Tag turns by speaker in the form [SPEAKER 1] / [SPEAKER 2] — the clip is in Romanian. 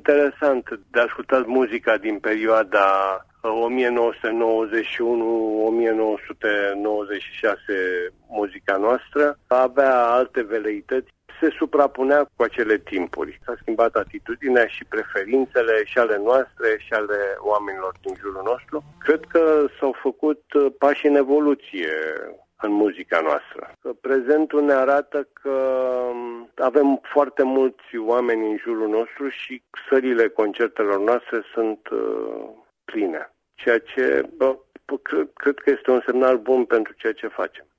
[SPEAKER 1] interesant de ascultat muzica din perioada 1991-1996, muzica noastră, avea alte veleități, se suprapunea cu acele timpuri. S-a schimbat atitudinea și preferințele și ale noastre și ale oamenilor din jurul nostru. Cred că s-au făcut pași în evoluție în muzica noastră. Prezentul ne arată că avem foarte mulți oameni în jurul nostru și sălile concertelor noastre sunt pline. Ceea ce cred că este un semnal bun pentru ceea ce facem.